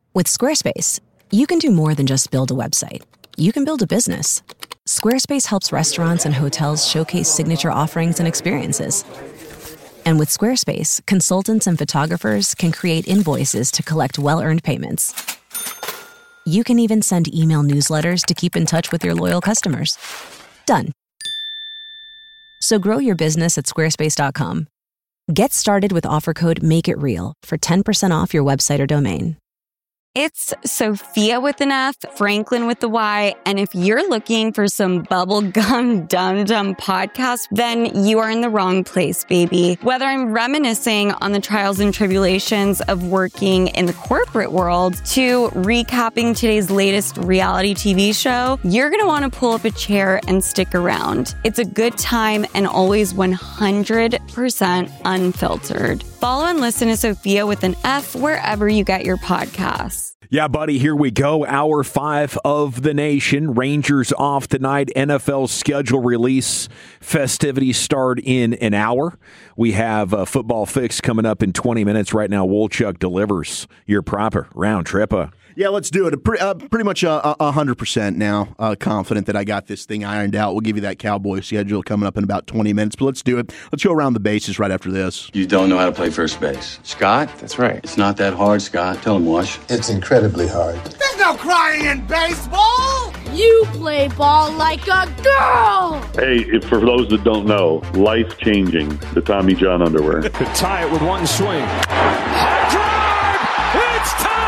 With Squarespace, you can do more than just build a website. You can build a business. Squarespace helps restaurants and hotels showcase signature offerings and experiences. And with Squarespace, consultants and photographers can create invoices to collect well-earned payments. You can even send email newsletters to keep in touch with your loyal customers. Done. So grow your business at squarespace.com. Get started with offer code MAKEITREAL for 10% off your website or domain. It's Sophia with an F, Franklin with the Y, and if you're looking for some bubblegum dum-dum podcast, then you are in the wrong place, baby. Whether I'm reminiscing on the trials and tribulations of working in the corporate world to recapping today's latest reality TV show, you're going to want to pull up a chair and stick around. It's a good time and always 100% unfiltered. Follow and listen to Sophia with an F wherever you get your podcasts. Yeah, buddy, here we go. Hour 5 of the nation. Rangers off tonight. NFL schedule release. Festivities start in an hour. We have a football fix coming up in 20 minutes. Right now, Wolchuk delivers your proper round trip. Yeah, let's do it. Pretty much 100% now. Confident that I got this thing ironed out. We'll give you that Cowboy schedule coming up in about 20 minutes. But let's do it. Let's go around the bases right after this. You don't know how to play first base. Scott? That's right. It's not that hard, Scott. Tell him, Wash. It's incredibly hard. There's no crying in baseball! You play ball like a girl! Hey, for those that don't know, life-changing, the Tommy John underwear. Could tie it with one swing. High drive! It's tied!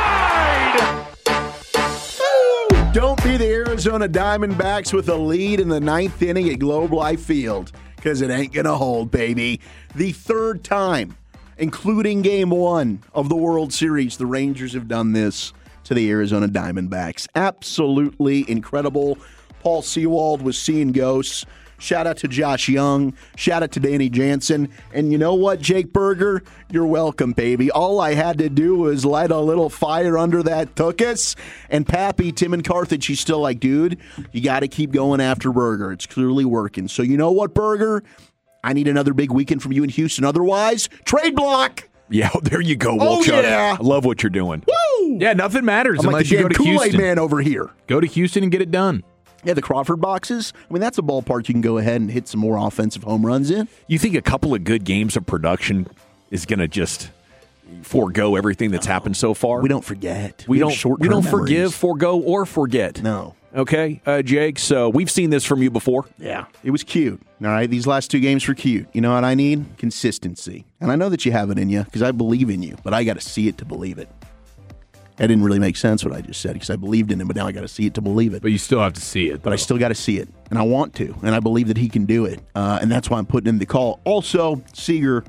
Don't be the Arizona Diamondbacks with a lead in the 9th inning at Globe Life Field, because it ain't going to hold, baby. The third time, including Game 1 of the World Series, the Rangers have done this to the Arizona Diamondbacks. Absolutely incredible. Paul Sewald was seeing ghosts. Shout out to Josh Young. Shout out to Danny Jansen. And you know what, Jake Berger? You're welcome, baby. All I had to do was light a little fire under that tuchus. And Pappy, Tim and Carthage, he's still like, dude, you got to keep going after Berger. It's clearly working. So you know what, Berger? I need another big weekend from you in Houston. Otherwise, trade block. Yeah, there you go, Oh, Wolchuk. yeah. I love what you're doing. Woo! Yeah, nothing matters I'm like unless the you go damn to Kool-Aid Houston. man over here. Go to Houston and get it done. Yeah, the Crawford boxes. I mean, that's a ballpark you can go ahead and hit some more offensive home runs in. You think a couple of good games of production is going to just forego everything that's happened so far? We don't forget. We don't short-term forgive, memories. forego, or forget. No. Okay, Jake, so we've seen this from you before. Yeah. It was cute. All right, these last 2 games were cute. You know what I need? Consistency. And I know that you have it in you because I believe in you, but I got to see it to believe it. That didn't really make sense what I just said because I believed in him, but now I got to see it to believe it. But you still have to see it. But I still got to see it, and I want to, and I believe that he can do it, and that's why I'm putting in the call. Also, Seager,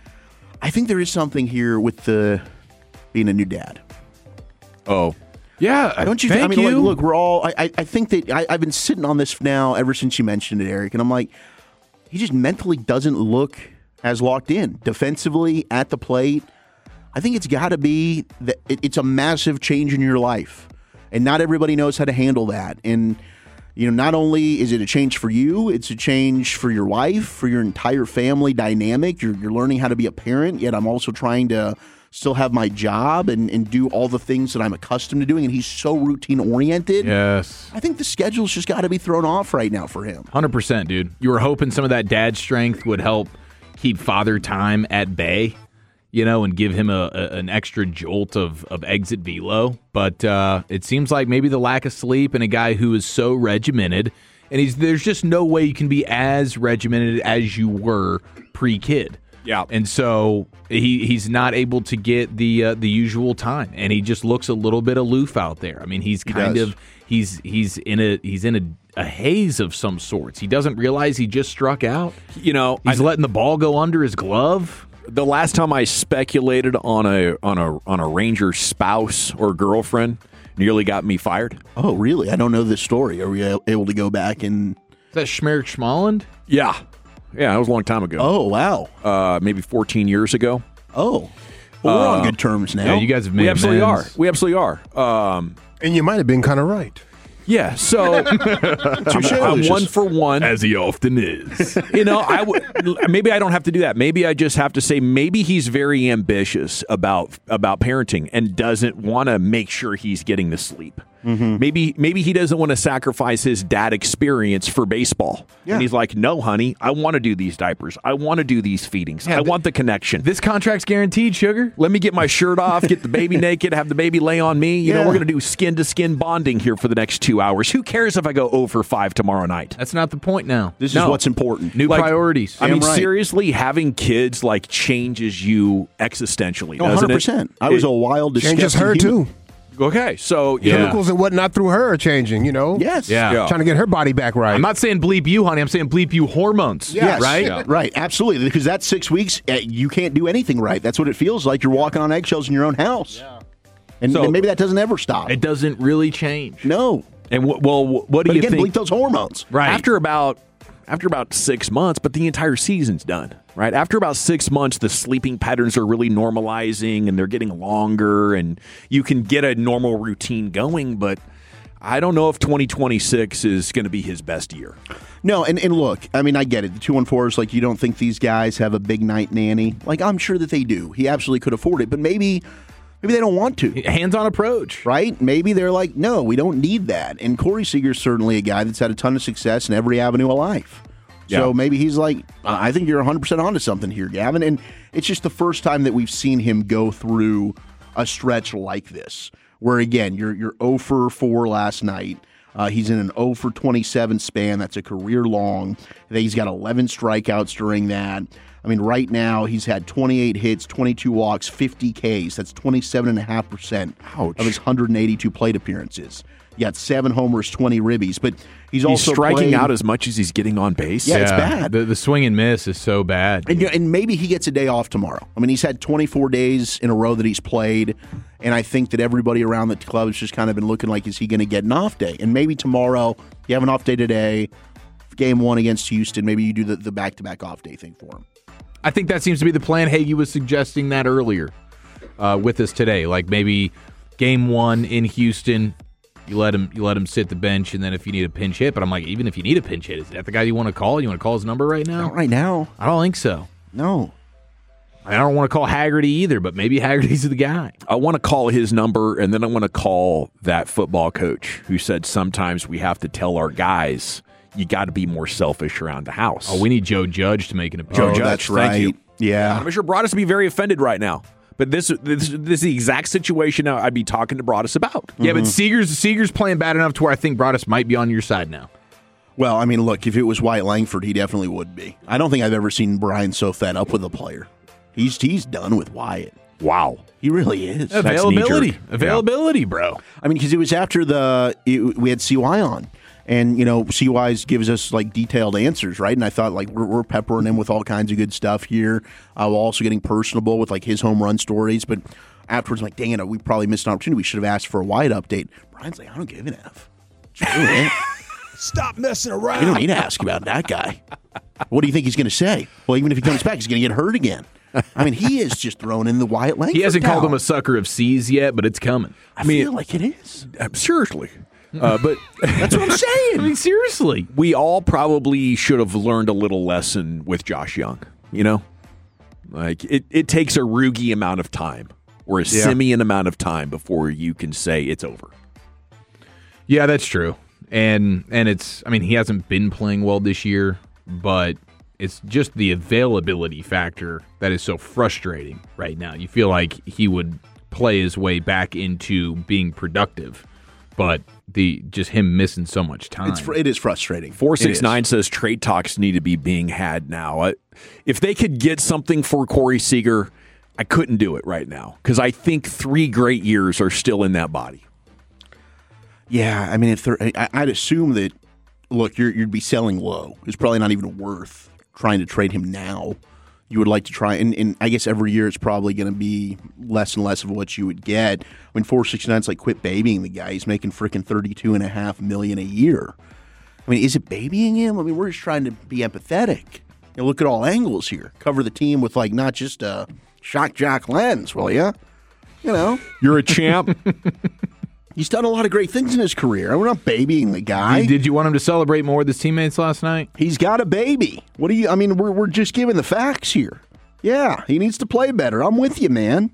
I think there is something here with being a new dad. Oh, yeah. Don't you? Thank Like, you. look, we're all. I think that I've been sitting on this now ever since you mentioned it, Eric, and I'm like, he just mentally doesn't look as locked in defensively at the plate. I think it's got to be that it's a massive change in your life, and not everybody knows how to handle that. And you know, not only is it a change for you, it's a change for your wife, for your entire family dynamic. You're learning how to be a parent, yet I'm also trying to still have my job and do all the things that I'm accustomed to doing. And he's so routine oriented. Yes. I think the schedule's just got to be thrown off right now for him. 100%, dude. You were hoping some of that dad strength would help keep father time at bay, you know, and give him an extra jolt of exit velo. But it seems like maybe the lack of sleep and a guy who is so regimented, and there's just no way you can be as regimented as you were pre-kid. Yeah. And so he's not able to get the usual time, and he just looks a little bit aloof out there. I mean, he's in a haze of some sorts. He doesn't realize he just struck out. You know, he's letting the ball go under his glove. The last time I speculated on a Ranger spouse or girlfriend nearly got me fired. Oh, really? I don't know this story. Are we able to go back and... Is that Schmerich Schmalland? Yeah. Yeah, that was a long time ago. Oh, wow. Maybe 14 years ago. Oh. Well, we're on good terms now. Yeah, you guys have made We absolutely amends. are. We absolutely are. And you might have been kind of right. Yeah, so I'm 1 for 1. As he often is. Maybe I don't have to do that. Maybe I just have to say maybe he's very ambitious about parenting and doesn't want to make sure he's getting the sleep. Mm-hmm. Maybe he doesn't want to sacrifice his dad experience for baseball. Yeah. And he's like, no, honey, I want to do these diapers. I want to do these feedings. I want the connection. This contract's guaranteed, sugar. Let me get my shirt off, get the baby naked, have the baby lay on me. We're going to do skin-to-skin bonding here for the next 2 hours. Who cares if I go 0 for 5 tomorrow night? That's not the point now. This is what's important. New priorities. I mean, seriously, having kids changes you existentially, doesn't 100%. I was a wild, disgusting changes her, too. Okay, so chemicals and whatnot through her are changing, Yes. Yeah. Trying to get her body back right. I'm not saying bleep you, honey. I'm saying bleep you hormones. Yes. Right? Yeah. Right, absolutely. Because that 6 weeks, you can't do anything right. That's what it feels like. You're walking on eggshells in your own house. Yeah. And maybe that doesn't ever stop. It doesn't really change. No. And what do you think? Bleep those hormones. Right. After about 6 months, but the entire season's done. Right. After about 6 months, the sleeping patterns are really normalizing and they're getting longer and you can get a normal routine going. But I don't know if 2026 is going to be his best year. No. And look, I mean, I get it. The 2-1-4s, you don't think these guys have a big night nanny. I'm sure that they do. He absolutely could afford it. But maybe they don't want to. Hands-on approach. Right? Maybe they're like, no, we don't need that. And Corey Seager's certainly a guy that's had a ton of success in every avenue of life. Yeah. So maybe he's like, I think you're 100% onto something here, Gavin. And it's just the first time that we've seen him go through a stretch like this, where, again, you're 0 for 4 last night. He's in an 0 for 27 span. That's a career long. He's got 11 strikeouts during that. I mean, right now, he's had 28 hits, 22 walks, 50 Ks. That's 27.5% of his 182 plate appearances. You got 7 homers, 20 ribbies, but he's also striking out as much as he's getting on base. Yeah, it's bad. The swing and miss is so bad. And maybe he gets a day off tomorrow. I mean, he's had 24 days in a row that he's played, and I think that everybody around the club has just kind of been looking like, is he going to get an off day? And maybe tomorrow, you have an off day today, game 1 against Houston, maybe you do the back-to-back off day thing for him. I think that seems to be the plan. Hagee was suggesting that earlier with us today. Maybe game 1 in Houston, you let him sit the bench, and then if you need a pinch hit. But I'm like, even if you need a pinch hit, is that the guy you want to call? You want to call his number right now? Not right now. I don't think so. No. I don't want to call Haggerty either, but maybe Haggerty's the guy. I want to call his number, and then I want to call that football coach who said sometimes we have to tell our guys, you got to be more selfish around the house. Oh, we need Joe Judge to make an appearance. Joe Judge, that's right. Thank you. Yeah. I'm sure Broadus would be very offended right now. But this is the exact situation I'd be talking to Broadus about. Yeah, but Seager's playing bad enough to where I think Broadus might be on your side now. Well, I mean, look, if it was Wyatt Langford, he definitely would be. I don't think I've ever seen Brian so fed up with a player. He's done with Wyatt. Wow. He really is. Availability, bro. I mean, because it was after we had CY on. And, CY gives us, detailed answers, right? And I thought, we're peppering him with all kinds of good stuff here. We're also getting personable with, his home run stories. But afterwards, I'm like, dang it, we probably missed an opportunity. We should have asked for a Wyatt update. Brian's like, I don't give an F. Stop messing around. We don't need to ask about that guy. What do you think he's going to say? Well, even if he comes back, he's going to get hurt again. I mean, he is just thrown in the Wyatt Langford. He hasn't called him a sucker of C's yet, but it's coming. I feel like it is. Seriously. But that's what I'm saying. I mean, seriously. We all probably should have learned a little lesson with Josh Young, it takes a Rugi amount of time or a Simeon amount of time before you can say it's over. Yeah, that's true. And it's, he hasn't been playing well this year, but it's just the availability factor that is so frustrating right now. You feel like he would play his way back into being productive, but just him missing so much time. It is frustrating. 469 says trade talks need to be being had now. If they could get something for Corey Seager, I couldn't do it right now because I think 3 great years are still in that body. Yeah, I mean, I'd assume that, look, you'd be selling low. It's probably not even worth trying to trade him now. You would like to try, and I guess every year it's probably going to be less and less of what you would get. I mean, 469's like, quit babying the guy. He's making freaking $32.5 million a year. I mean, is it babying him? I mean, we're just trying to be empathetic. Look at all angles here. Cover the team with not just a shock jock lens, will ya? You're a champ. He's done a lot of great things in his career. We're not babying the guy. Did you want him to celebrate more with his teammates last night? He's got a baby. What do you? I mean, we're just giving the facts here. Yeah, he needs to play better. I'm with you, man.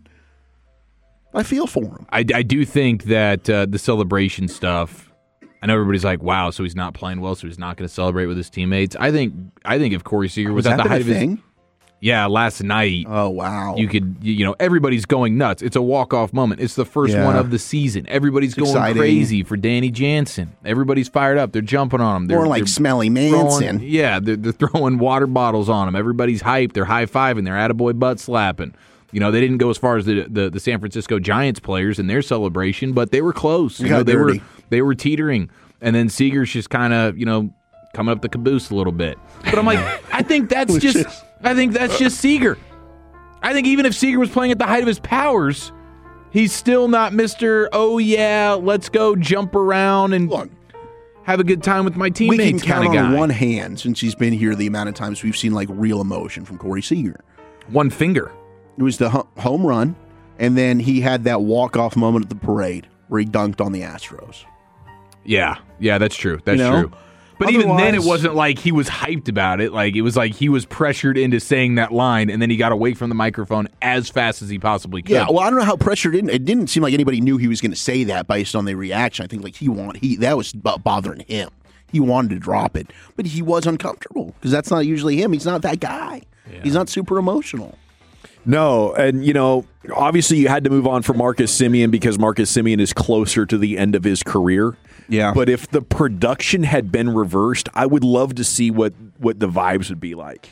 I feel for him. I do think that the celebration stuff, I know everybody's like, wow, so he's not playing well, so he's not going to celebrate with his teammates. I think if Corey Seager was at the height of his... Yeah, last night. Oh, wow. You could, everybody's going nuts. It's a walk-off moment. It's the first one of the season. Everybody's going crazy for Danny Jansen. Everybody's fired up. They're jumping on him. More like Smelly Manson. They're throwing water bottles on him. Everybody's hyped. They're high-fiving. They're attaboy butt-slapping. They didn't go as far as the San Francisco Giants players in their celebration, but they were close. They were teetering. And then Seager's just kind of, coming up the caboose a little bit. But I'm like, I think that's just Seager. I think even if Seager was playing at the height of his powers, he's still not Mr. Oh yeah, let's go jump around and have a good time with my teammates. We can count kind of on guy. one hand since he's been here the amount of times we've seen like real emotion from Corey Seager. One finger. It was the home run, and then he had that walk-off moment at the parade where he dunked on the Astros. Yeah, that's true. That's true. But even then, it wasn't like he was hyped about it. Like, it was like he was pressured into saying that line, and then he got away from the microphone as fast as he possibly could. Yeah, well, I don't know how pressured it didn't seem like anybody knew he was going to say that based on the reaction. I think like that was bothering him. He wanted to drop it, but he was uncomfortable because that's not usually him. He's not that guy. Yeah. He's not super emotional. No, and obviously you had to move on from Marcus Semien because Marcus Semien is closer to the end of his career. Yeah. But if the production had been reversed, I would love to see what the vibes would be like.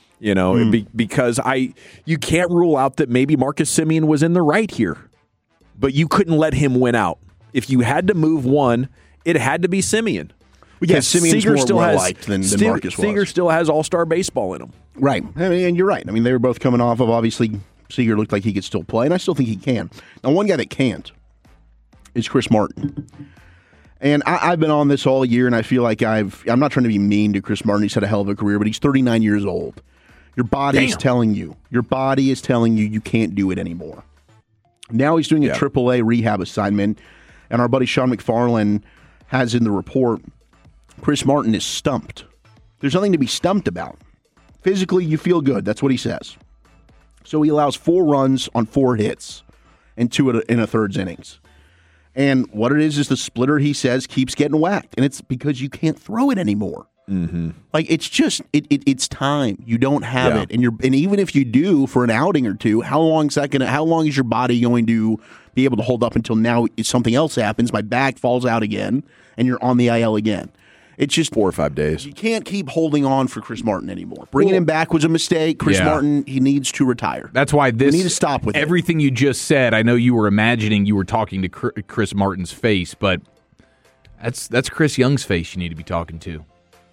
Because you can't rule out that maybe Marcus Semien was in the right here. But you couldn't let him win out. If you had to move one, it had to be Semien. Yeah, Semien's more well-liked than Marcus was. Seager still has all-star baseball in him. Right. And you're right. I mean, they were both coming off of, obviously, Seager looked like he could still play, and I still think he can. Now, one guy that can't is Chris Martin. And I've been on this all year, and I feel like I'm not trying to be mean to Chris Martin. He's had a hell of a career, but he's 39 years old. Your body is telling you you can't do it anymore. Now he's doing a AAA rehab assignment, and our buddy Sean McFarland has in the report, Chris Martin is stumped. There's nothing to be stumped about. Physically, you feel good. That's what he says. So he allows 4 runs on 4 hits and 2 in a third innings. And what it is the splitter, he says, keeps getting whacked. And it's because you can't throw it anymore. Mm-hmm. Like, it's just, it's time. You don't have it. And even if you do for an outing or two, how long is your body going to be able to hold up until now something else happens, my back falls out again, and you're on the IL again? It's just 4 or 5 days. You can't keep holding on for Chris Martin anymore. Bringing him back was a mistake. Chris Martin, he needs to retire. That's why we need to stop with everything you just said. I know you were imagining you were talking to Chris Martin's face, but that's Chris Young's face you need to be talking to.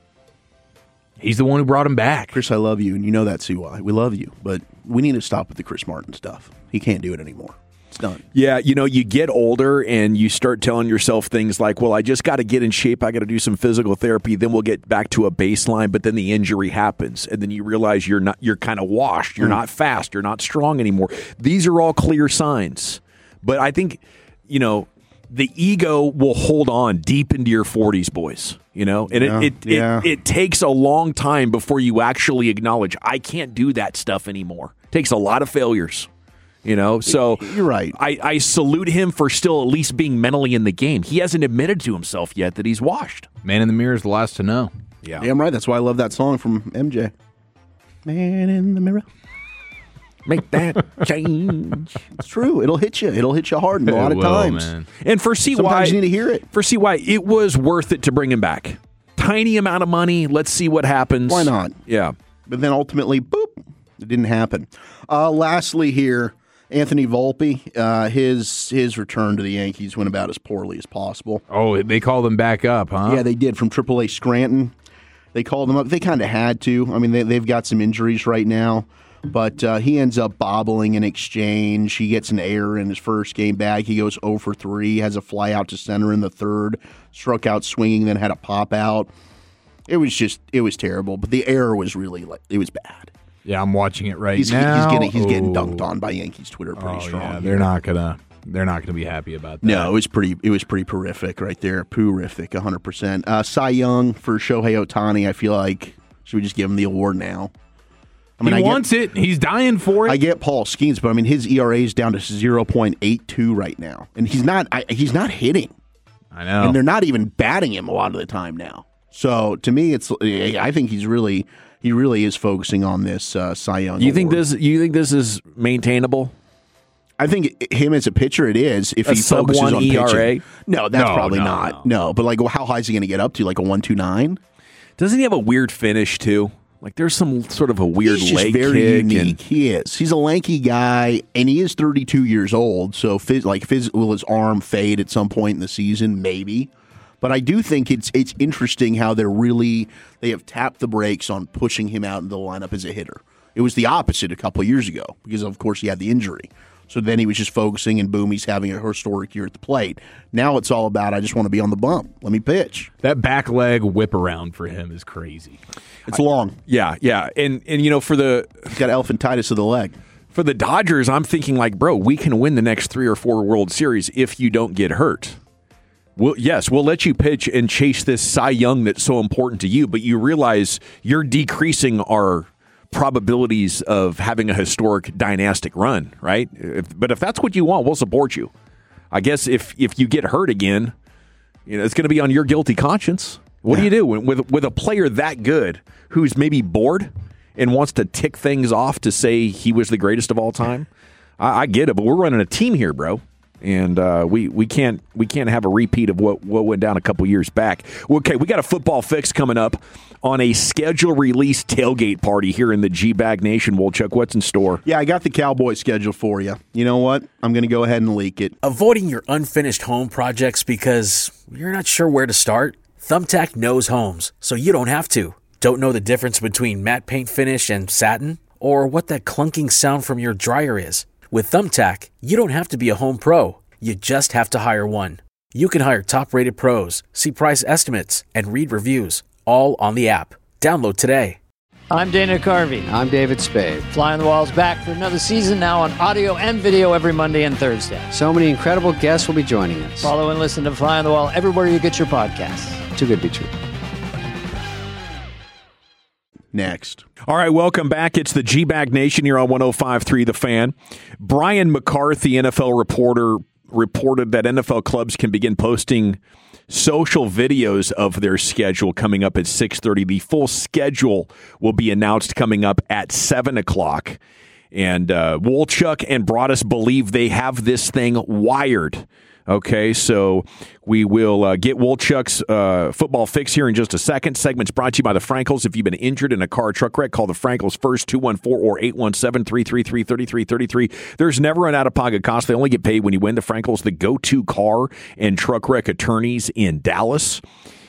He's the one who brought him back. Chris, I love you, and you know that, CY. We love you, but we need to stop with the Chris Martin stuff. He can't do it anymore. It's done. Yeah, you get older and you start telling yourself things like, well, I just got to get in shape. I got to do some physical therapy. Then we'll get back to a baseline. But then the injury happens. And then you realize you're kind of washed. You're not fast. You're not strong anymore. These are all clear signs. But I think, the ego will hold on deep into your 40s, boys. And it takes a long time before you actually acknowledge, I can't do that stuff anymore. It takes a lot of failures. So you're right. I salute him for still at least being mentally in the game. He hasn't admitted to himself yet that he's washed. Man in the mirror is the last to know. Yeah, I'm right. That's why I love that song from MJ. Man in the mirror. Make that change. It's true. It'll hit you. It'll hit you hard a lot of times. Man. And for CY, sometimes you need to hear it. For CY, it was worth it to bring him back. Tiny amount of money. Let's see what happens. Why not? Yeah. But then ultimately, boop, it didn't happen. Lastly here, Anthony Volpe, his return to the Yankees went about as poorly as possible. Oh, they called him back up, huh? Yeah, they did, from AAA Scranton. They called him up. They kind of had to. I mean, they've got some injuries right now, but he ends up bobbling in exchange. He gets an error in his first game back. He goes 0 for 3, has a fly out to center in the third, struck out swinging, then had a pop out. It was terrible, but the error was really, it was bad. Yeah, I'm watching it now. He's getting dunked on by Yankees Twitter pretty strong. Yeah, they're not gonna they're not going to be happy about that. No, it was pretty horrific right there. Poo-rific, 100%. Cy Young for Shohei Ohtani, I feel like, should we just give him the award now? I mean, he wants it. He's dying for it. I get Paul Skeens, but I mean, his ERA is down to 0.82 right now, and he's not hitting. I know, and they're not even batting him a lot of the time now. So to me, I think he really is focusing on this Cy Young. You think this is maintainable? I think him as a pitcher, it is. If a he focuses on ERA? pitching, no, that's probably not. No, but like, how high is he going to get up to? Like a 1.29? Doesn't he have a weird finish too? Like there's some sort of a weird leg very kick. Unique. He is. He's a lanky guy, and he is 32 years old. So, will his arm fade at some point in the season? Maybe. But I do think it's interesting how they have tapped the brakes on pushing him out into the lineup as a hitter. It was the opposite a couple of years ago because, of course, he had the injury. So then he was just focusing, and boom, he's having a historic year at the plate. Now it's all about, I just want to be on the bump. Let me pitch. That back leg whip around for him is crazy. It's long. Yeah. And he's got elephantitis of the leg. For the Dodgers, I'm thinking like, bro, we can win the next 3 or 4 World Series if you don't get hurt. We'll let you pitch and chase this Cy Young that's so important to you, but you realize you're decreasing our probabilities of having a historic dynastic run, right? But if that's what you want, we'll support you. I guess if you get hurt again, it's going to be on your guilty conscience. What do you do with a player that good who's maybe bored and wants to tick things off to say he was the greatest of all time? I get it, but we're running a team here, bro. And we can't have a repeat of what went down a couple years back. Okay, we got a football fix coming up on a schedule release tailgate party here in the G-Bag Nation. Wolchuk, what's in store? Yeah, I got the Cowboys schedule for you. You know what? I'm going to go ahead and leak it. Avoiding your unfinished home projects because you're not sure where to start? Thumbtack knows homes, so you don't have to. Don't know the difference between matte paint finish and satin? Or what that clunking sound from your dryer is? With Thumbtack, you don't have to be a home pro. You just have to hire one. You can hire top-rated pros, see price estimates, and read reviews, all on the app. Download today. I'm Dana Carvey. I'm David Spade. Fly on the Wall's back for another season, now on audio and video every Monday and Thursday. So many incredible guests will be joining us. Follow and listen to Fly on the Wall everywhere you get your podcasts. Too good to be true. Next. All right, welcome back. It's the G-Bag Nation here on 105.3 The Fan. Brian McCarthy, NFL reporter, reported that NFL clubs can begin posting social videos of their schedule coming up at 6:30. The full schedule will be announced coming up at 7 o'clock. And Wolchuk and Broadus believe they have this thing wired. Okay, so we will get Wolchuk's football fix here in just a second. Segment's brought to you by the Frankels. If you've been injured in a car or truck wreck, call the Frankels first, 214 or 817-333-3333. There's never an out-of-pocket cost. They only get paid when you win. The Frankels, the go-to car and truck wreck attorneys in Dallas.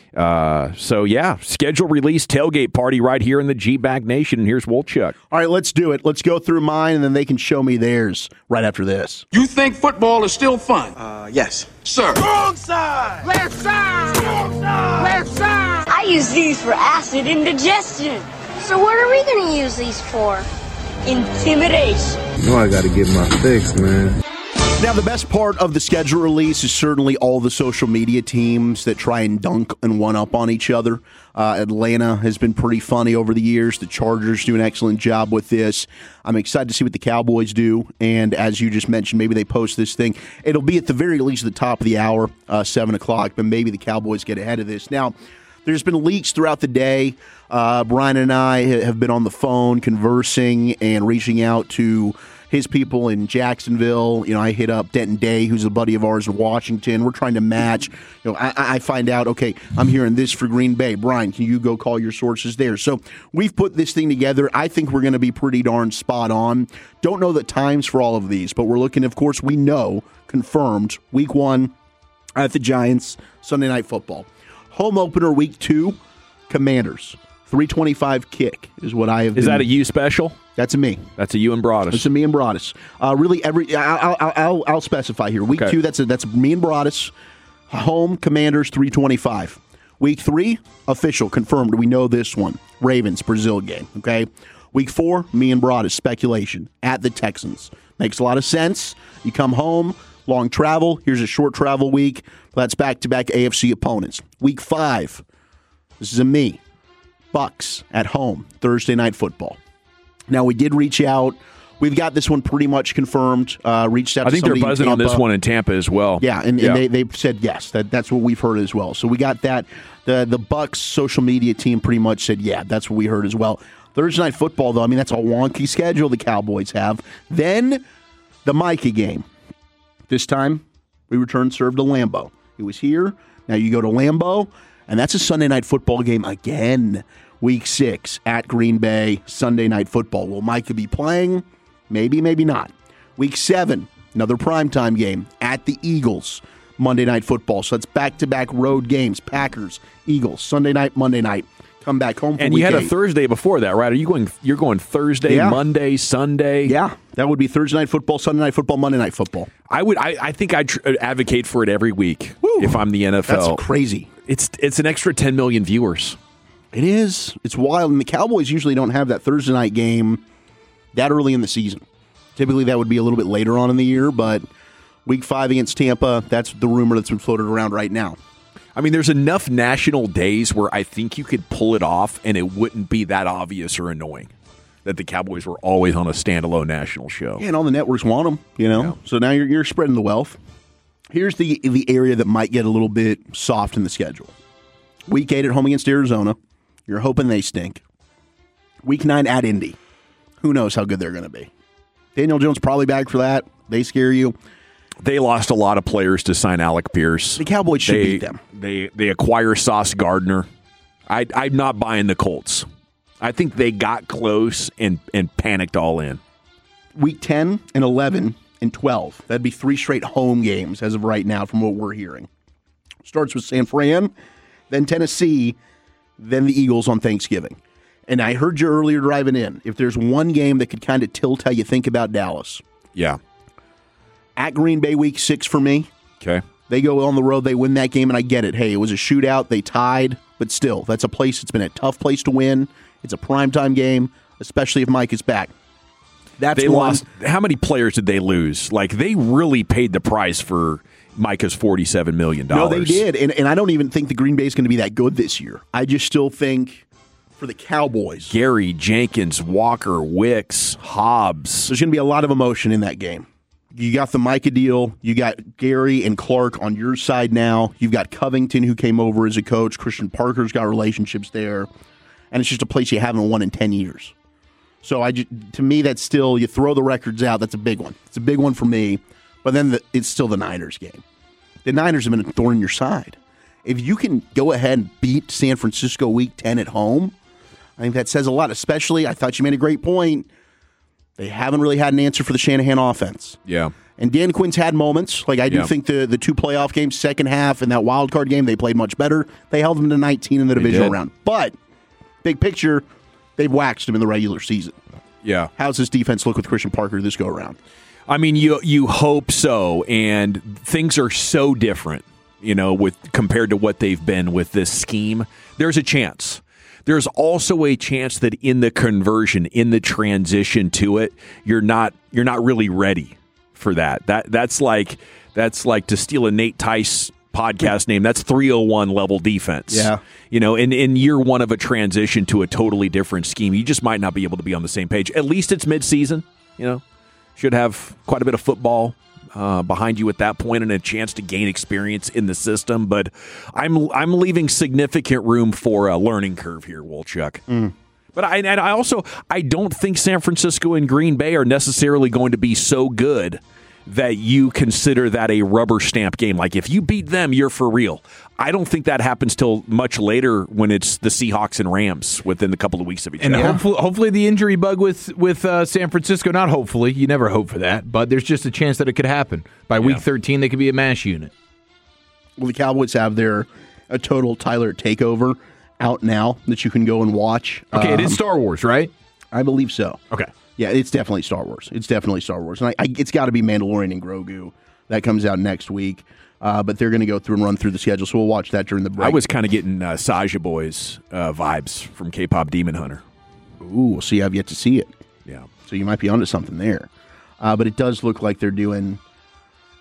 Schedule release tailgate party right here in the G-Bag Nation. And here's Wolchuk. All right, let's do it. Let's go through mine, and then they can show me theirs right after this. You think football is still fun? Yes. Sir. Wrong side! Left side! Wrong side! Left side! I use these for acid indigestion. So what are we going to use these for? Intimidation. You know I got to get my fix, man. Now, the best part of the schedule release is certainly all the social media teams that try and dunk and one-up on each other. Atlanta has been pretty funny over the years. The Chargers do an excellent job with this. I'm excited to see what the Cowboys do. And as you just mentioned, maybe they post this thing. It'll be at the very least at the top of the hour, 7 o'clock, but maybe the Cowboys get ahead of this. Now, there's been leaks throughout the day. Brian and I have been on the phone conversing and reaching out to his people in Jacksonville. I hit up Denton Day, who's a buddy of ours in Washington. We're trying to match. I find out, okay, I'm hearing this for Green Bay. Brian, can you go call your sources there? So we've put this thing together. I think we're going to be pretty darn spot on. Don't know the times for all of these, but we're looking, of course, we know, confirmed, week 1 at the Giants, Sunday Night Football. Home opener, week 2, Commanders. 325 kick is what I have. Is that a you special? That's a me. That's a you and Broadus. It's a me and Broadus. Really, I'll specify here. Week 2, that's me and Broadus. Home Commanders 325. Week 3, official, confirmed. We know this one. Ravens, Brazil game. Okay. Week 4, me and Broadus, speculation at the Texans. Makes a lot of sense. You come home. long travel. Here's a short travel week. That's back-to-back AFC opponents. Week 5, this is a me. Bucks at home, Thursday Night Football. Now, we did reach out. We've got this one pretty much confirmed. Reached out to somebody in Tampa. I think they're buzzing on this one in Tampa as well. Yeah, and they said yes. That's what we've heard as well. So we got that. The Bucks social media team pretty much said, yeah, that's what we heard as well. Thursday Night Football, though, I mean, that's a wonky schedule the Cowboys have. Then the Micah game. This time, we return served to Lambeau. It was here. Now you go to Lambeau, and that's a Sunday Night Football game again. Week 6 at Green Bay, Sunday Night Football. Will Micah be playing? Maybe, maybe not. Week 7, another primetime game at the Eagles, Monday Night Football. So that's back-to-back road games. Packers, Eagles, Sunday night, Monday night. Come back home for and week you had 8. a Thursday before that, right? You're going Thursday, Monday, Sunday? Yeah, that would be Thursday Night Football, Sunday Night Football, Monday Night Football. I think I'd advocate for it every week. Woo. If I'm the NFL. That's crazy. It's an extra 10 million viewers. It is. It's wild. And the Cowboys usually don't have that Thursday night game that early in the season. Typically, that would be a little bit later on in the year, but Week 5 against Tampa, that's the rumor that's been floated around right now. I mean, there's enough national days where I think you could pull it off, and it wouldn't be that obvious or annoying that the Cowboys were always on a standalone national show. Yeah, and all the networks want them, Yeah. So now you're spreading the wealth. Here's the area that might get a little bit soft in the schedule. Week 8 at home against Arizona. You're hoping they stink. Week 9 at Indy. Who knows how good they're going to be. Daniel Jones probably back for that. They scare you. They lost a lot of players to sign Alec Pierce. The Cowboys should beat them. They acquire Sauce Gardner. I'm not buying the Colts. I think they got close and panicked all in. Week 10 and 11 and 12. That'd be 3 straight home games as of right now from what we're hearing. Starts with San Fran, then Tennessee, then the Eagles on Thanksgiving. And I heard you earlier driving in. If there's one game that could kind of tilt how you think about Dallas. Yeah. At Green Bay week 6 for me. Okay. They go on the road, they win that game, and I get it. Hey, it was a shootout, they tied, but still, that's a place, it's been a tough place to win. It's a primetime game, especially if Mike is back. They lost. How many players did they lose? Like, they really paid the price for Micah's $47 million. No, they did, and I don't even think the Green Bay is going to be that good this year. I just still think for the Cowboys. Gary, Jenkins, Walker, Wicks, Hobbs. There's going to be a lot of emotion in that game. You got the Micah deal. You got Gary and Clark on your side now. You've got Covington, who came over as a coach. Christian Parker's got relationships there. And it's just a place you haven't won in 10 years. So to me, that's still, you throw the records out, that's a big one. It's a big one for me. But then it's still the Niners game. The Niners have been a thorn in your side. If you can go ahead and beat San Francisco week 10 at home, I think that says a lot. Especially, I thought you made a great point. They haven't really had an answer for the Shanahan offense. Yeah. And Dan Quinn's had moments. Like, I do think the 2 playoff games, second half, and that wild card game, they played much better. They held them to 19 in the divisional round. But, big picture, they've waxed him in the regular season. Yeah. How's this defense look with Christian Parker this go-around? I mean, you hope so, and things are so different, compared to what they've been with this scheme. There's a chance. There's also a chance that in the conversion, in the transition to it, you're not really ready for that. That's like to steal a Nate Tice podcast name. That's 301 level defense. Yeah. In year one of a transition to a totally different scheme, you just might not be able to be on the same page. At least it's midseason. Should have quite a bit of football behind you at that point and a chance to gain experience in the system. But I'm leaving significant room for a learning curve here, Wolchuk. But I don't think San Francisco and Green Bay are necessarily going to be so good that you consider that a rubber stamp game. Like, if you beat them, you're for real. I don't think that happens till much later when it's the Seahawks and Rams within a couple of weeks of each other. And hopefully the injury bug with San Francisco, not hopefully, you never hope for that, but there's just a chance that it could happen. By week 13, they could be a mash unit. Well, the Cowboys have a total Tyler takeover out now that you can go and watch. Okay, it is Star Wars, right? I believe so. Okay. Yeah, it's definitely Star Wars. And it's got to be Mandalorian and Grogu. That comes out next week. But they're going to go through and run through the schedule, so we'll watch that during the break. I was kind of getting Saja Boys vibes from K-Pop Demon Hunter. Ooh, so you have yet to see it. Yeah. So you might be onto something there. But it does look like they're doing...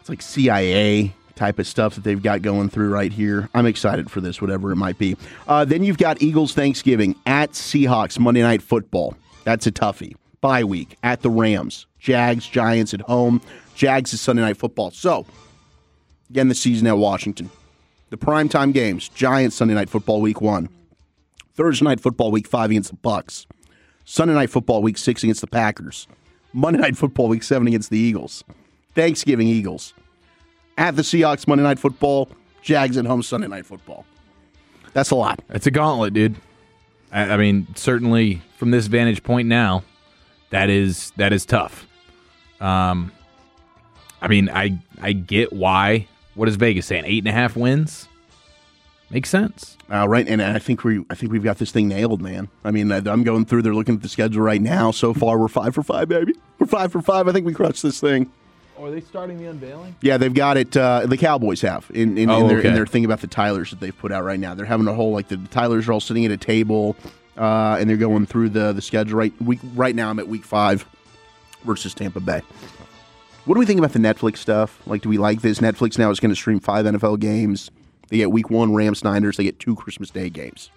It's like CIA type of stuff that they've got going through right here. I'm excited for this, whatever it might be. Then you've got Eagles Thanksgiving at Seahawks Monday Night Football. That's a toughie. Bye week at the Rams. Jags, Giants at home. Jags is Sunday Night Football. So, again, the season at Washington. The primetime games, Giants Sunday Night Football Week 1. Thursday Night Football Week 5 against the Bucs. Sunday Night Football Week 6 against the Packers. Monday Night Football Week 7 against the Eagles. Thanksgiving Eagles. At the Seahawks Monday Night Football. Jags at home Sunday Night Football. That's a lot. It's a gauntlet, dude. I mean, certainly from this vantage point now, that is tough. I mean, I get why. What is Vegas saying? 8.5 wins? Makes sense. Right, and I think we've got this thing nailed, man. I mean, I'm going through. They're looking at the schedule right now. So far, we're 5 for 5, baby. We're 5 for 5. I think we crushed this thing. Oh, are they starting the unveiling? Yeah, they've got it. The Cowboys have in their thing about the Tylers that they've put out right now. They're having a whole the Tylers are all sitting at a table, and they're going through the schedule. Right now, I'm at week 5 versus Tampa Bay. What do we think about the Netflix stuff? Like, do we like this? Netflix now is going to stream 5 NFL games. They get week 1 Rams Niners. They get 2 Christmas Day games.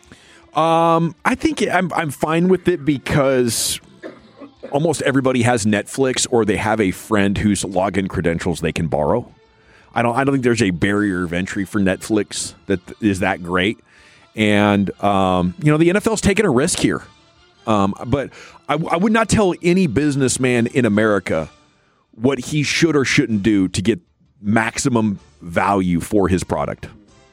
I think I'm fine with it because almost everybody has Netflix or they have a friend whose login credentials they can borrow. I don't think there's a barrier of entry for Netflix that is that great. And the NFL's taking a risk here. But I would not tell any businessman in America what he should or shouldn't do to get maximum value for his product.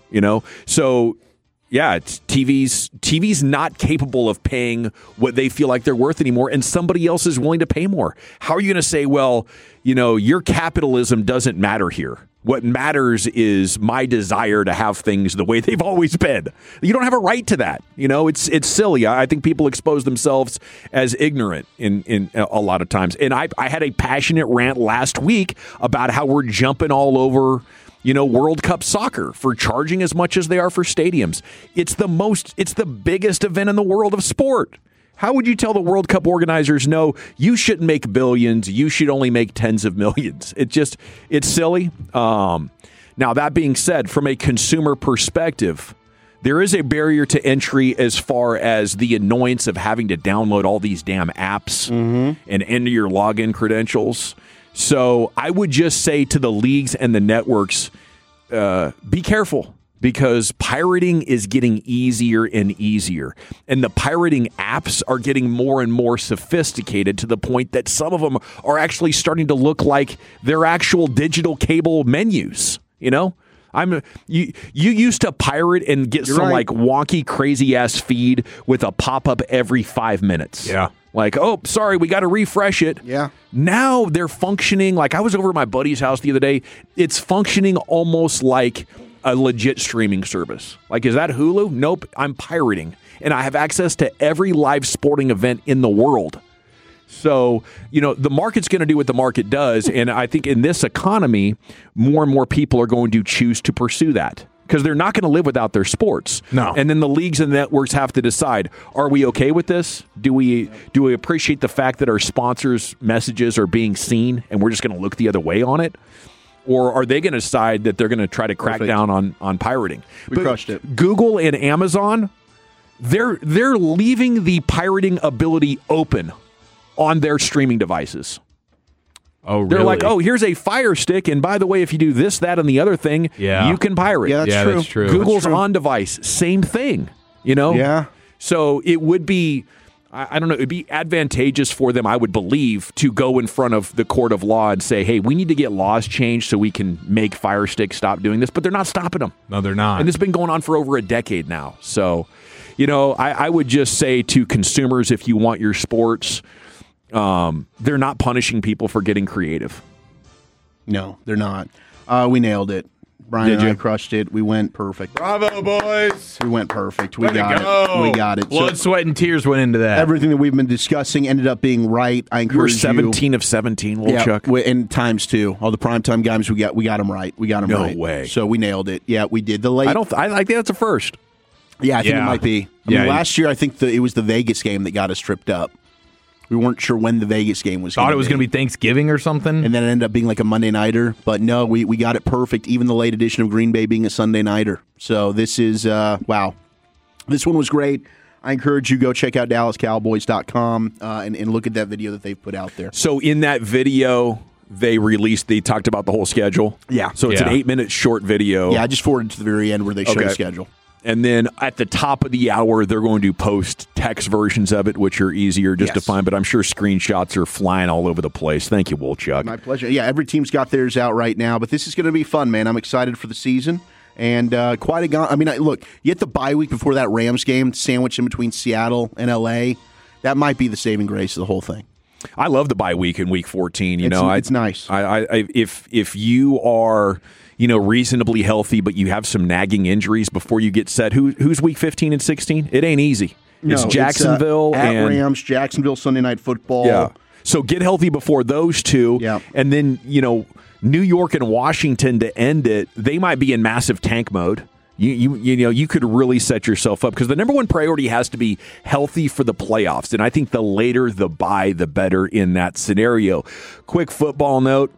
So yeah, it's TV's not capable of paying what they feel like they're worth anymore, and somebody else is willing to pay more. How are you going to say, well, your capitalism doesn't matter here? What matters is my desire to have things the way they've always been. You don't have a right to that. It's silly. I think people expose themselves as ignorant in a lot of times. And I had a passionate rant last week about how we're jumping all over World Cup soccer for charging as much as they are for stadiums. It's the biggest event in the world of sport. How would you tell the World Cup organizers, no, you shouldn't make billions, you should only make tens of millions? It's silly. Now, that being said, from a consumer perspective, there is a barrier to entry as far as the annoyance of having to download all these damn apps and enter your login credentials. So I would just say to the leagues and the networks, be careful, because pirating is getting easier and easier. And the pirating apps are getting more and more sophisticated to the point that some of them are actually starting to look like they're actual digital cable menus. You used to pirate and get some wonky, crazy ass feed with a pop up every 5 minutes. Yeah. Like, oh, sorry, we got to refresh it. Yeah. Now they're functioning like I was over at my buddy's house the other day. It's functioning almost like a legit streaming service. Like, is that Hulu? Nope, I'm pirating. And I have access to every live sporting event in the world. So, the market's going to do what the market does. And I think in this economy, more and more people are going to choose to pursue that because they're not going to live without their sports. No. And then the leagues and networks have to decide, are we okay with this? Do we appreciate the fact that our sponsors' messages are being seen and we're just going to look the other way on it? Or are they going to decide that they're going to try to crack down on pirating? We crushed it. Google and Amazon, they're leaving the pirating ability open on their streaming devices. Oh, really? They're like, oh, here's a Fire Stick, and by the way, if you do this, that, and the other thing, you can pirate. Yeah, that's true. Google's on-device, same thing, Yeah. So it would be, I don't know, it would be advantageous for them, I would believe, to go in front of the court of law and say, hey, we need to get laws changed so we can make Fire Stick stop doing this, but they're not stopping them. No, they're not. And it's been going on for over a decade now. So, I would just say to consumers, if you want your sports, they're not punishing people for getting creative. No, they're not. We nailed it. Brian and I crushed it. We went perfect. Bravo, boys. We went perfect. We got it. We got it. Blood, sweat, and tears went into that. Everything that we've been discussing ended up being right. I encourage you. 17 of 17, Wolchuk. And times 2. All the primetime games, we got them right. We got them right. No way. So we nailed it. Yeah, we did. The late. I think that's a first. Yeah, I think it might be. I mean, last year, I think it was the Vegas game that got us tripped up. We weren't sure when the Vegas game was. Thought it was going to be Thanksgiving or something, and then it ended up being like a Monday nighter. But no, we got it perfect. Even the late edition of Green Bay being a Sunday nighter. So this is wow. This one was great. I encourage you go check out DallasCowboys.com and look at that video that they've put out there. So in that video, they talked about the whole schedule. Yeah. So it's an 8-minute short video. Yeah, I just forwarded to the very end where they show the schedule. And then at the top of the hour, they're going to post text versions of it, which are easier just to find. But I'm sure screenshots are flying all over the place. Thank you, Wolchuk. My pleasure. Yeah, every team's got theirs out right now. But this is going to be fun, man. I'm excited for the season. And quite a I mean, look, you get the bye week before that Rams game, sandwiched in between Seattle and L.A. That might be the saving grace of the whole thing. I love the bye week in Week 14. It's nice. If you are reasonably healthy, but you have some nagging injuries before you get set, who's Week 15 and 16? It ain't easy. It's Jacksonville at and Rams, Jacksonville Sunday Night Football. Yeah. So get healthy before those two. Yeah. And then New York and Washington to end it. They might be in massive tank mode. You could really set yourself up because the number one priority has to be healthy for the playoffs. And I think the later the bye, the better in that scenario. Quick football note,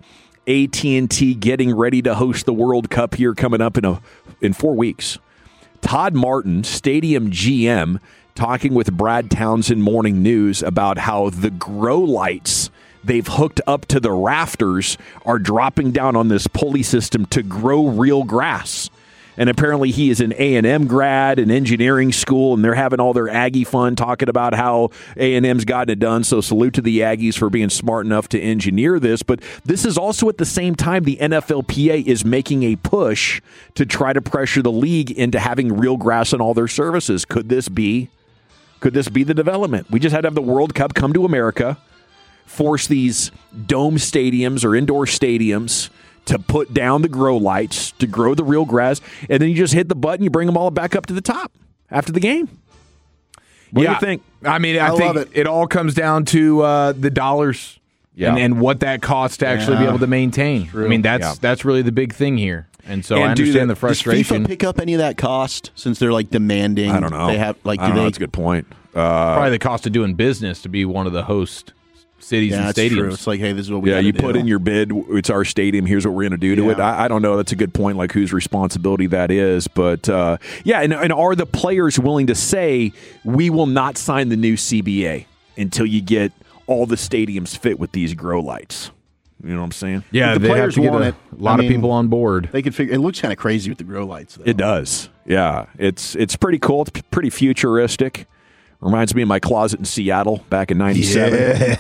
AT&T getting ready to host the World Cup here coming up in 4 weeks. Todd Martin, Stadium GM, talking with Brad Townsend Morning News about how the grow lights they've hooked up to the rafters are dropping down on this pulley system to grow real grass. And apparently he is an A&M grad, an engineering school, and they're having all their Aggie fun talking about how A&M's gotten it done. So salute to the Aggies for being smart enough to engineer this. But this is also at the same time the NFLPA is making a push to try to pressure the league into having real grass in all their services. Could this be the development? We just had to have the World Cup come to America, force these dome stadiums or indoor stadiums to put down the grow lights, to grow the real grass, and then you just hit the button, you bring them all back up to the top after the game. What do you think? I mean, I think it all comes down to the dollars and what that costs to actually be able to maintain. True. I mean, that's really the big thing here. And so I understand the frustration. Does FIFA pick up any of that cost since they're like demanding? I don't know. They have that's a good point. Probably the cost of doing business to be one of the host cities and stadiums. True. It's like, hey, this is what we you put in your bid. It's our stadium. Here's what we're going to do to it. I don't know. That's a good point, like whose responsibility that is. But, and are the players willing to say, we will not sign the new CBA until you get all the stadiums fit with these grow lights? You know what I'm saying? Yeah, the players have to want get a lot of people on board. They could figure. It looks kind of crazy with the grow lights, though. It does. Yeah, it's pretty cool. It's pretty futuristic. Reminds me of my closet in Seattle back in '97.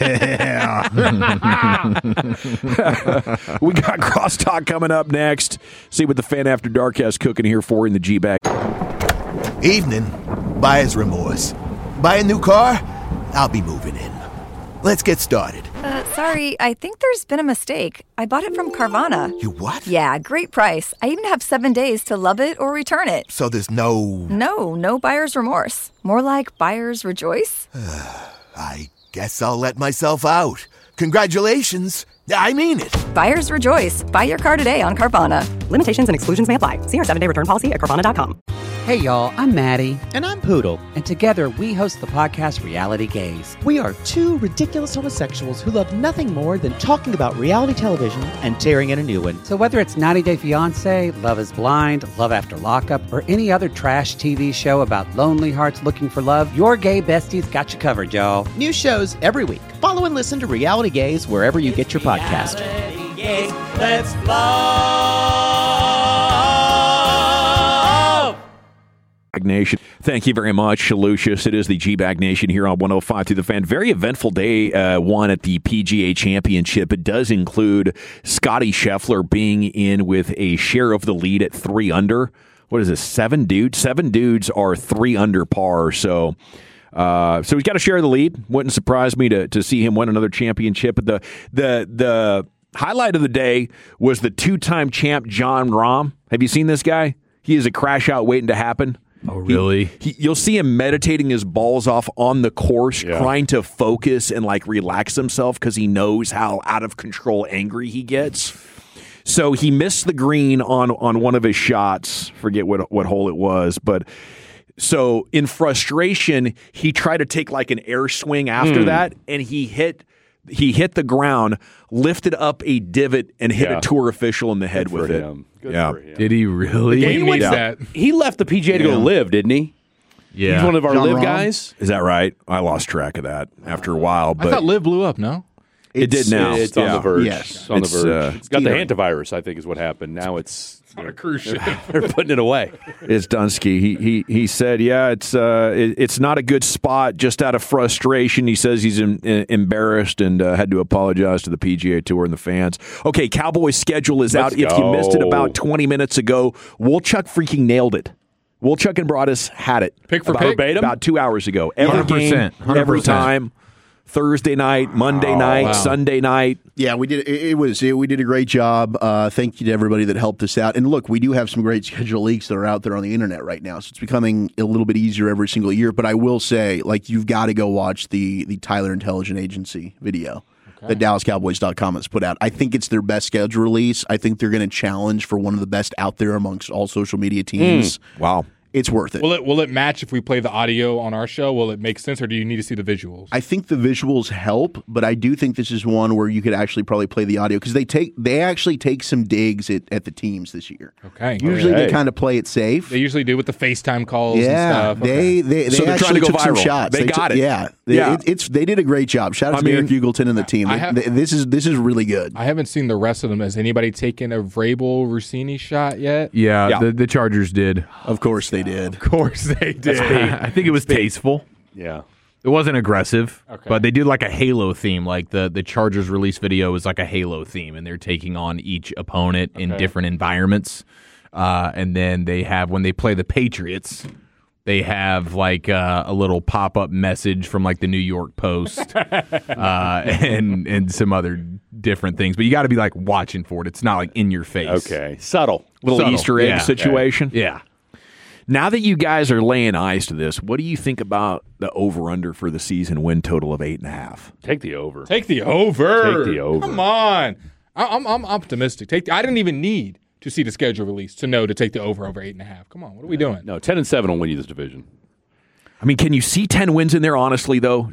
Yeah. We got Crosstalk coming up next. See what the Fan After Dark has cooking here for in the G-Bag. Evening. Buyer's remorse. Buy a new car? I'll be moving in. Let's get started. Sorry, I think there's been a mistake. I bought it from Carvana. You what? Yeah, great price. I even have 7 days to love it or return it. So there's no... No buyer's remorse. More like buyer's rejoice. I guess I'll let myself out. Congratulations. I mean it. Buyer's rejoice. Buy your car today on Carvana. Limitations and exclusions may apply. See our 7-day return policy at Carvana.com. Hey, y'all, I'm Maddie. And I'm Poodle. And together, we host the podcast Reality Gaze. We are two ridiculous homosexuals who love nothing more than talking about reality television and tearing in a new one. So whether it's 90 Day Fiancé, Love is Blind, Love After Lockup, or any other trash TV show about lonely hearts looking for love, your gay besties got you covered, y'all. New shows every week. Follow and listen to Reality Gaze wherever you get your podcast. Gaze, let's flow. Nation. Thank you very much, Lucius. It is the G-Bag Nation here on 105 through the Fan. Very eventful day one at the PGA Championship. It does include Scotty Scheffler being in with a share of the lead at 3 under. What is this, 7 dudes? 7 dudes are 3 under par, so he's got a share of the lead. Wouldn't surprise me to see him win another championship. But the highlight of the day was the 2-time champ Jon Rahm. Have you seen this guy? He is a crash out waiting to happen. Oh, really? You'll see him meditating his balls off on the course, trying to focus and relax himself because he knows how out of control angry he gets. So he missed the green on one of his shots. Forget what hole it was, but So in frustration, he tried to take like an air swing after that, and he hit the ground, lifted up a divot, and hit a tour official in the head with it. Good for him. Did he really? He left the PGA to go live, didn't he? Yeah. He's one of our John live Rahm? guys. Is that right? I lost track of that after a while, but I thought Liv blew up, no? it did now. It's on the verge. Yes. It's on the verge. It's got the teetering. hantavirus, I think, is what happened. Now it's On a cruise ship. they're putting it away. It's Dunsky. He said, yeah, it's not a good spot. Just out of frustration, he says he's embarrassed and had to apologize to the PGA Tour and the fans. Okay, Cowboys' schedule is out. If you missed it about 20 minutes ago, Woolchuck freaking nailed it. Woolchuck and Broadus had it. Pick for about, pick? about 2 hours ago. Every 100%, game, every 100%. time. Thursday night, Monday night, Sunday night. Yeah, we did. We did a great job. Thank you to everybody that helped us out. And look, we do have some great schedule leaks that are out there on the internet right now, so it's becoming a little bit easier every single year. But I will say, like, you've got to go watch the Tyler Intelligent Agency video that DallasCowboys.com has put out. I think it's their best schedule release. I think they're going to challenge for one of the best out there amongst all social media teams. Wow. It's worth it. Will it match if we play the audio on our show? Will it make sense, or do you need to see the visuals? I think the visuals help, but I do think this is one where you could actually probably play the audio because they actually take some digs at the teams this year. Okay. Usually they kind of play it safe. They usually do with the FaceTime calls Yeah, and stuff. Okay. they So they're trying to actually go took some viral. shots. They got it. Yeah, Yeah. They did a great job. Shout out to Eric Ugleton and the team. This is really good. I haven't seen the rest of them. Has anybody taken a Vrabel Rossini shot yet? Yeah. The Chargers did. Of course they did. Of course they did. I think it was tasteful. Yeah. It wasn't aggressive, Okay. but they did like a Halo theme. Like the Chargers release video is like a Halo theme, and they're taking on each opponent in different environments. And then they have, when they play the Patriots, they have like a little pop-up message from like the New York Post and some other different things. But you got to be like watching for it. It's not like in your face. Okay. Subtle. Little Easter egg situation. Yeah. Now that you guys are laying eyes to this, what do you think about the over-under for the season win total of 8.5? Take the over. Take the over. Take the over. Come on. I'm optimistic. I didn't even need to see the schedule release to know to take the over 8.5. Come on. What are we doing? No, 10-7 will win you this division. I mean, can you see 10 wins in there, honestly, though?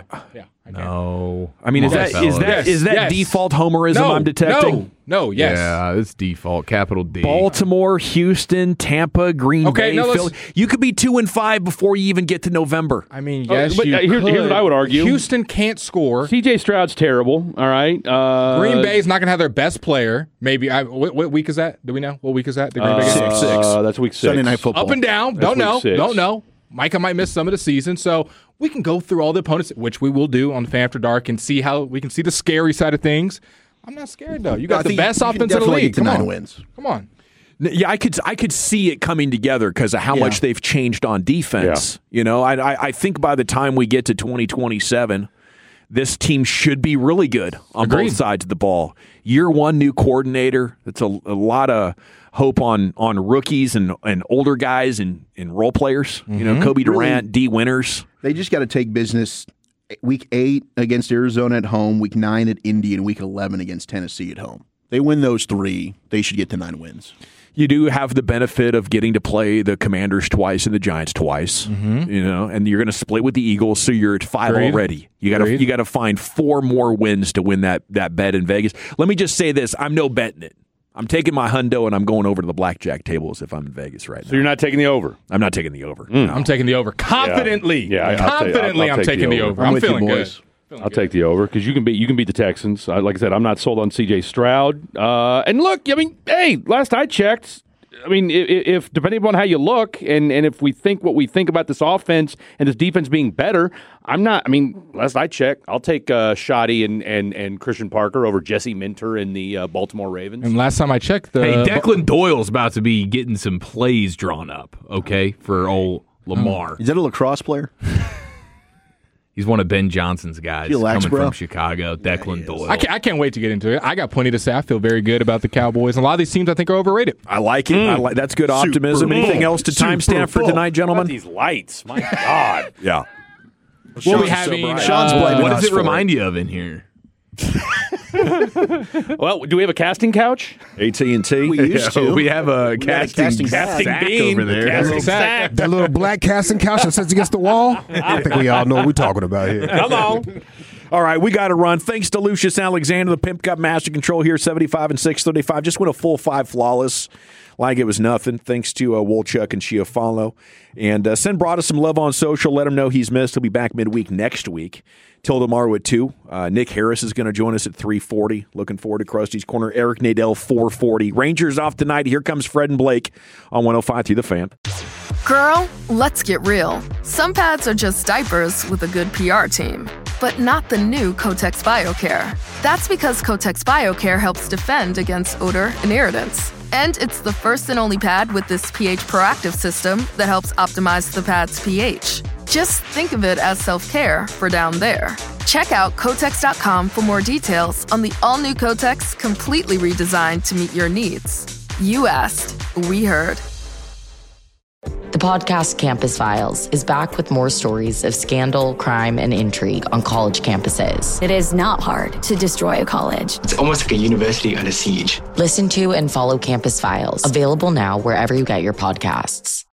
No. I mean, is that default homerism I'm detecting? No, yes. Yeah, it's default, capital D. Baltimore, Houston, Tampa, Green Bay, Philly. You could be 2-5 before you even get to November. I mean, yes, but here's what I would argue. Houston can't score. C.J. Stroud's terrible, all right? Green Bay's not going to have their best player. Maybe. What week is that? Do we know? What week is that? The Green Bay game? 6. That's week 6. Sunday Night Football. Up and down. Don't know. Micah might miss some of the season, so we can go through all the opponents, which we will do on Fan After Dark, and see how we can see the scary side of things. I'm not scared though. You got the best offense in the league. Come on, 9 wins. Come on. Yeah, I could see it coming together because of how much they've changed on defense. Yeah. You know, I think by the time we get to 2027, this team should be really good on both sides of the ball. Year one, new coordinator. That's a lot of hope on rookies and older guys and role players. You know, Kobe Durant, D. Winters. They just got to take business. Week 8 against Arizona at home, Week 9 at Indy, and Week 11 against Tennessee at home. They win those 3, they should get to 9 wins. You do have the benefit of getting to play the Commanders twice and the Giants twice, you know, and you're going to split with the Eagles, so you're at 5 already. You got to find 4 more wins to win that bet in Vegas. Let me just say this: I'm no betting it. I'm taking my hundo and I'm going over to the blackjack tables if I'm in Vegas right now. So you're not taking the over? I'm not taking the over. No. I'm taking the over confidently. Confidently, I'm taking the over. I'm feeling good. I'll take the over because you can beat the Texans. Like I said, I'm not sold on C.J. Stroud. And look, I mean, hey, last I checked, I mean, if depending upon how you look and if we think what we think about this offense and this defense being better, last I checked, I'll take Shoddy and Christian Parker over Jesse Minter and the Baltimore Ravens. And last time I checked, Declan Doyle's about to be getting some plays drawn up, okay, for old Lamar. Is that a lacrosse player? He's one of Ben Johnson's guys coming from Chicago, Declan Doyle. I can't wait to get into it. I got plenty to say. I feel very good about the Cowboys. And a lot of these teams I think are overrated. I like it. That's good optimism. Anything else to timestamp for tonight, gentlemen? These lights, my God. Yeah. We'll be having Sean's blaming what does us it for remind you of in here? Well, do we have a casting couch? AT&T. We used to. We have a casting bean over there. Casting sack. That little black casting couch that sits against the wall. I think we all know what we're talking about here. Come on. All right, we got to run. Thanks to Lucius Alexander, the Pimp Cup Master Control here, 75 and 635. Just went a full 5 flawless like it was nothing. Thanks to Wolchuk and Chiafalo. And send Brada some love on social. Let him know he's missed. He'll be back midweek next week. Till tomorrow at 2. Nick Harris is going to join us at 3:40. Looking forward to Krusty's Corner. Eric Nadel, 4:40. Rangers off tonight. Here comes Fred and Blake on 105 through the Fan. Girl, let's get real. Some pads are just diapers with a good PR team. But not the new Kotex BioCare. That's because Kotex BioCare helps defend against odor and irritants. And it's the first and only pad with this pH proactive system that helps optimize the pad's pH. Just think of it as self-care for down there. Check out Kotex.com for more details on the all-new Kotex, completely redesigned to meet your needs. You asked, we heard. The podcast Campus Files is back with more stories of scandal, crime, and intrigue on college campuses. It is not hard to destroy a college. It's almost like a university under siege. Listen to and follow Campus Files, available now wherever you get your podcasts.